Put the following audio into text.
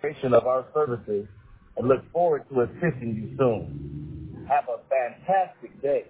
creation of our services and look forward to assisting you soon. Have a fantastic day.